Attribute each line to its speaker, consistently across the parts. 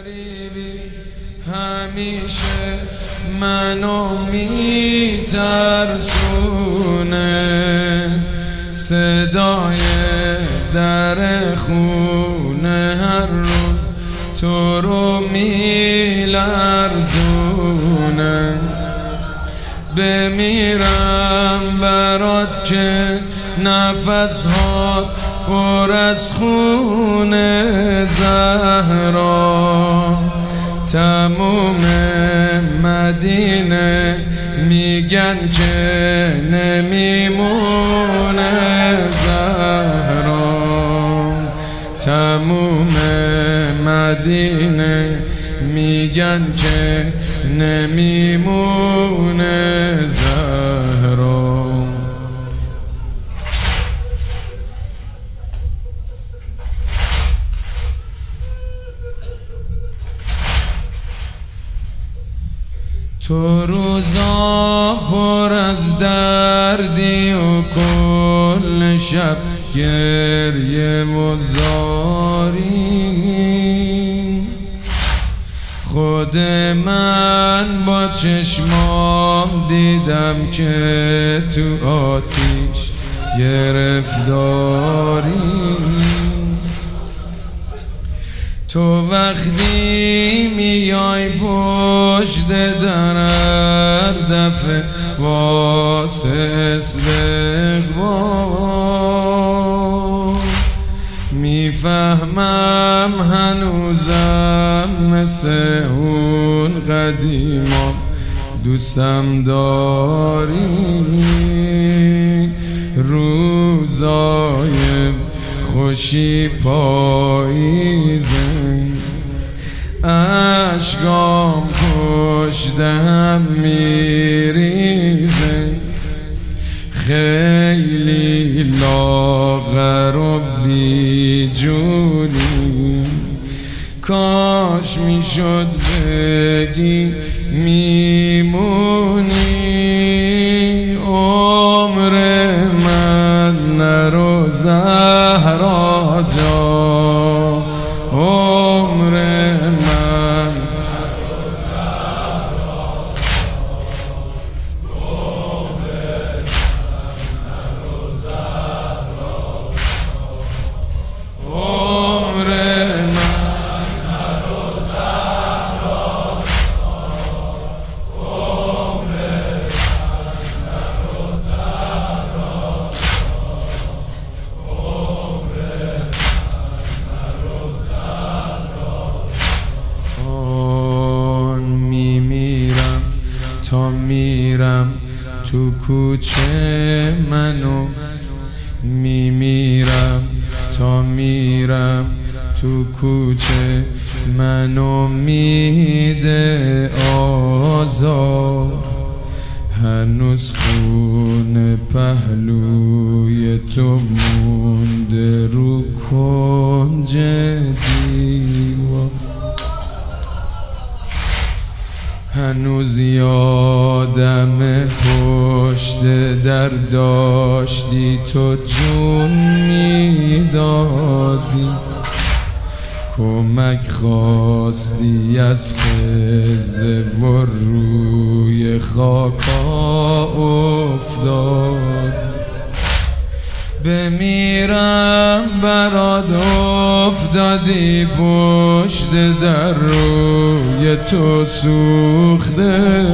Speaker 1: غریبی همیشه منو میترسونه، صدای در خونه هر روز تو رو میلرزونه. بمیرم برات که نفس ها پر از خونه زهرا. تموم مدینه میگن که نمیمونه زهرا. تموم مدینه میگن که نمیمونه زهرا. تو روزا پر از دردی و کل شب گریه و زاری. خود من با چشمام دیدم که تو آتیش گرفتاری. تو وقتی میای پشت در هر دفعه واسه استقبال، میفهمم هنوزم مثل اون قدیما دوستم داری. روزای خوشی پاییزه، اشکام پشت هم میریزه. خیلی لاغر و بیجونی، کاش میشد بگی میمونی. عمر من نرو زهرا جان، عمر من نرو زهرا جان، عمر من نرو زهرا جان، عمر من نرو زهرا جان، عمر من نرو زهرا جان. میمیرم تا میرم تو کوچه منو، میمیرم تا میرم تو کوچه منو میده آزار. هنوز خون پهلوی تو مونده رو کنج دیوار. هنوز یادم پشت در داشتی تو جون میدادی. کمک خواستی از فزه و روی خاکا افتاد. بمیرم برات افتادی پشت در روی تو سوخته.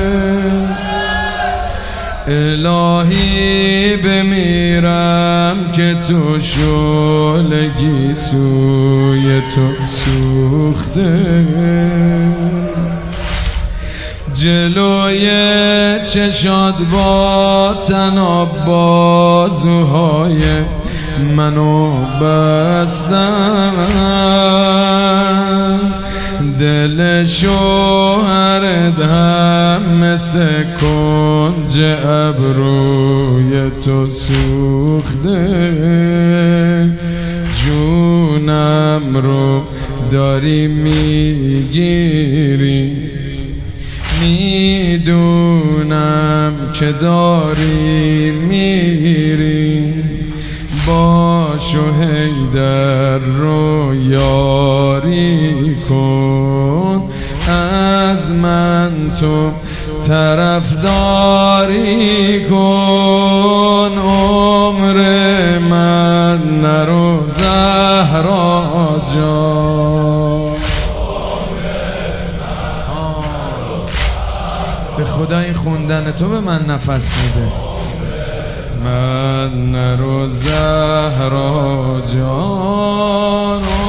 Speaker 1: الهی بمیرم که تو شعلگی سوی تو سوخته. جلوی چشات با تناب بازوهای منو بستم. دل شوهرت هم مثل کنج ابروی تو سوخته. جونم رو داری میگیری، میدونم که داری میری. باش و حیدر رو یاری کن. من تو طرفداری کن، عمر من نرو زهرا جان. به خدا این خوندن تو به من نفس میده. من نرو زهرا جان.